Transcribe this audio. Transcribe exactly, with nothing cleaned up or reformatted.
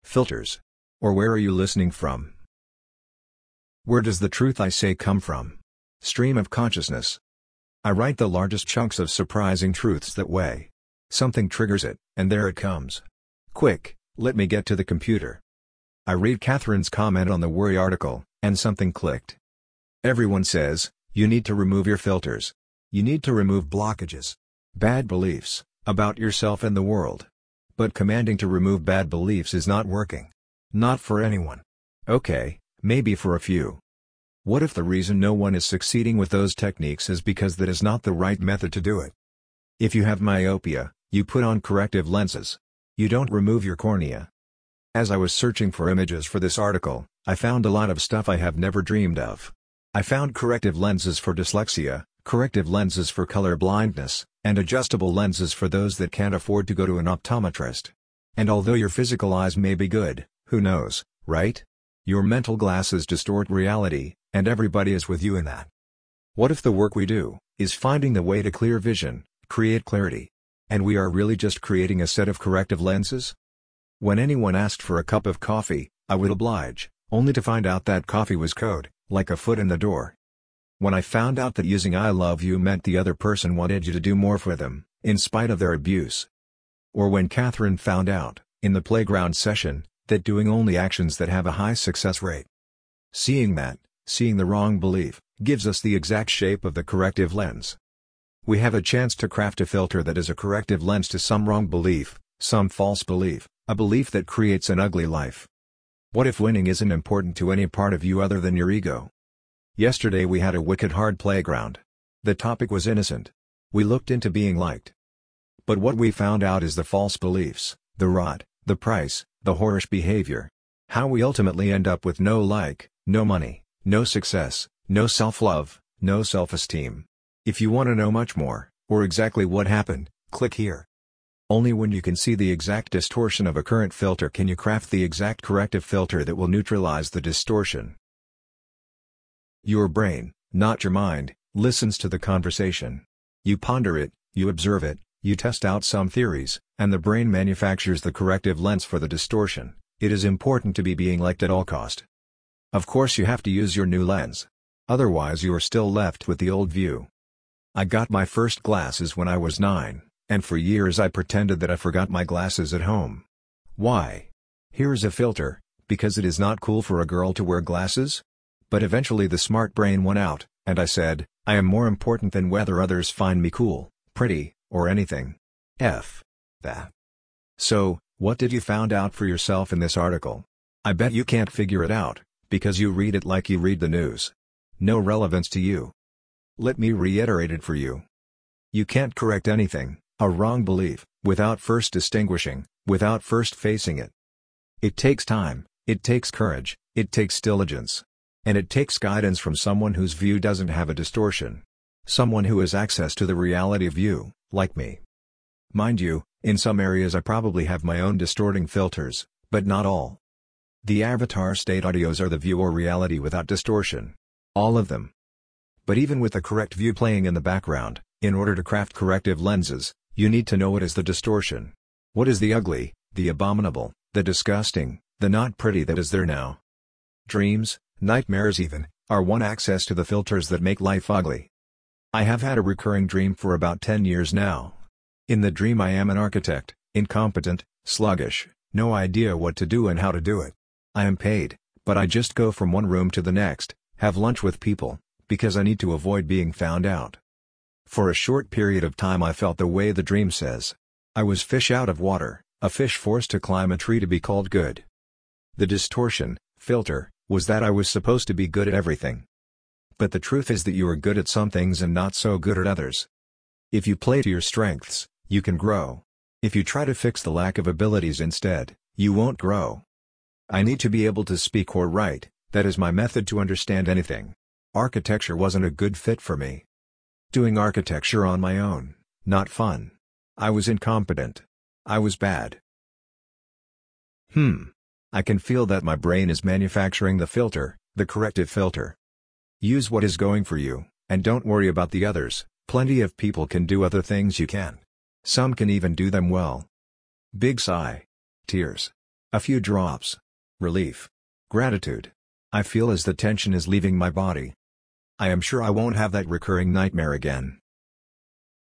Filters. Or where are you listening from? Where does the truth I say come from? Stream of consciousness. I write the largest chunks of surprising truths that way. Something triggers it, and there it comes. Quick, let me get to the computer. I read Catherine's comment on the Worry article, and something clicked. Everyone says, you need to remove your filters. You need to remove blockages. Bad beliefs, about yourself and the world. But commanding to remove bad beliefs is not working. Not for anyone. Okay, maybe for a few. What if the reason no one is succeeding with those techniques is because that is not the right method to do it? If you have myopia, you put on corrective lenses. You don't remove your cornea. As I was searching for images for this article, I found a lot of stuff I have never dreamed of. I found corrective lenses for dyslexia, corrective lenses for color blindness, and adjustable lenses for those that can't afford to go to an optometrist. And although your physical eyes may be good, who knows, right? Your mental glasses distort reality, and everybody is with you in that. What if the work we do is finding the way to clear vision, create clarity? And we are really just creating a set of corrective lenses? When anyone asked for a cup of coffee, I would oblige, only to find out that coffee was code, like a foot in the door. When I found out that using I love you meant the other person wanted you to do more for them, in spite of their abuse. Or when Catherine found out, in the playground session, that doing only actions that have a high success rate. Seeing that, seeing the wrong belief, gives us the exact shape of the corrective lens. We have a chance to craft a filter that is a corrective lens to some wrong belief, some false belief, a belief that creates an ugly life. What if winning isn't important to any part of you other than your ego? Yesterday we had a wicked hard playground. The topic was innocent. We looked into being liked. But what we found out is the false beliefs, the rot, the price, the whorish behavior. How we ultimately end up with no like, no money, no success, no self-love, no self-esteem. If you want to know much more, or exactly what happened, click here. Only when you can see the exact distortion of a current filter can you craft the exact corrective filter that will neutralize the distortion. Your brain, not your mind, listens to the conversation. You ponder it, you observe it, you test out some theories, and the brain manufactures the corrective lens for the distortion. It is important to be being liked at all cost. Of course you have to use your new lens. Otherwise you are still left with the old view. I got my first glasses when I was nine, and for years I pretended that I forgot my glasses at home. Why? Here's a filter, because it is not cool for a girl to wear glasses? But eventually the smart brain won out, and I said, I am more important than whether others find me cool, pretty, or anything. F that. So, what did you found out for yourself in this article? I bet you can't figure it out, because you read it like you read the news. No relevance to you. Let me reiterate it for you. You can't correct anything, a wrong belief, without first distinguishing, without first facing it. It takes time, it takes courage, it takes diligence. And it takes guidance from someone whose view doesn't have a distortion. Someone who has access to the reality of you, like me. Mind you, in some areas I probably have my own distorting filters, but not all. The avatar state audios are the view or reality without distortion. All of them. But even with the correct view playing in the background, in order to craft corrective lenses, you need to know what is the distortion. What is the ugly, the abominable, the disgusting, the not pretty that is there now? Dreams, nightmares even, are one access to the filters that make life ugly. I have had a recurring dream for about ten years now. In the dream I am an architect, incompetent, sluggish, no idea what to do and how to do it. I am paid, but I just go from one room to the next, have lunch with people, because I need to avoid being found out. For a short period of time I felt the way the dream says. I was fish out of water, a fish forced to climb a tree to be called good. The distortion, filter, was that I was supposed to be good at everything. But the truth is that you are good at some things and not so good at others. If you play to your strengths, you can grow. If you try to fix the lack of abilities instead, you won't grow. I need to be able to speak or write, that is my method to understand anything. Architecture wasn't a good fit for me. Doing architecture on my own, not fun. I was incompetent. I was bad. Hmm. I can feel that my brain is manufacturing the filter, the corrective filter. Use what is going for you, and don't worry about the others. Plenty of people can do other things you can. Some can even do them well. Big sigh. Tears. A few drops. Relief. Gratitude. I feel as the tension is leaving my body. I am sure I won't have that recurring nightmare again.